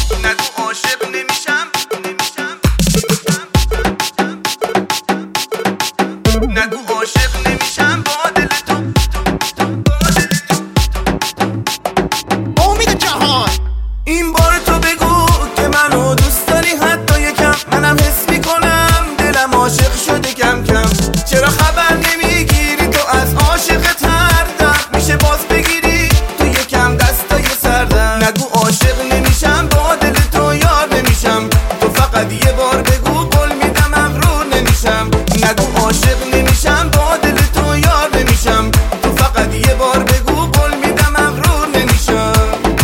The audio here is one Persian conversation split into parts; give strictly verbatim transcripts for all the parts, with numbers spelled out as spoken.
نگو عاشق نمیشم، نگو عاشق نمیشم با دل تو. امید جهان این بار تو بگو که منو دوست داری حتی یکم، منم حس میکنم دلم عاشق شده کم کم. چرا خبر نمیگیری تو از عاشقت هر دم میشه باز بگیری تو یکم دستای سردم. نگو عاشق نمیشم با دل تو یار نمیشم، تو فقط یه بار بگو قول میدم مغرور نمیشم. نگو عاشق نمیشم با دل تو یار نمیشم، تو فقط یه بار بگو قول میدم مغرور نمیشم.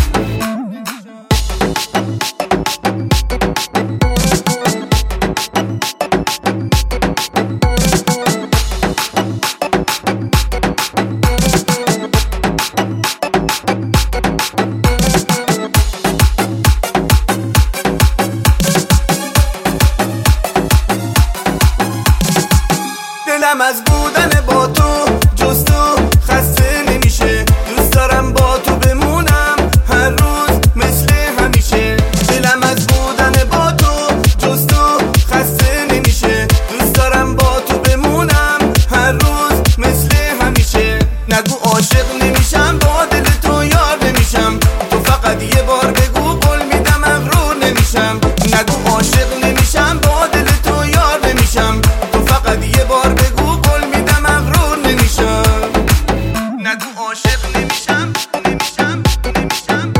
دلم از بودن با تو جز تو خسته نمیشه، دوست دارم با تو بمونم هر روز مثل همیشه. دلم از بودن با تو جز تو خسته نمیشه، دوست دارم با تو بمونم هر روز مثل همیشه. نگو عاشق نمیشم با دل تو یار نمیشم، تو فقط یه بار بگو قول میدم مغرور نمیشم. نگو عاشق نمیشم با دل تو یار نمیشم، تو فقط یه بار بگو قول میدم مغرور نمیشم. نگو عاشق نمیشم، نمیشم، نمیشم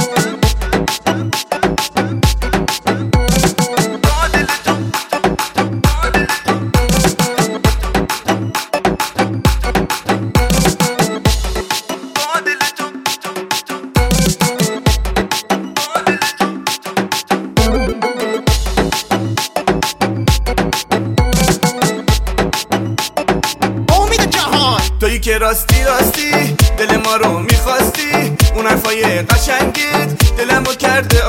با دل تو، با دل تو، با دل تو، امید جهان تویی که راستی راستی دل ما رو میخواستی، اون حرفای قشنگت دلمو کرده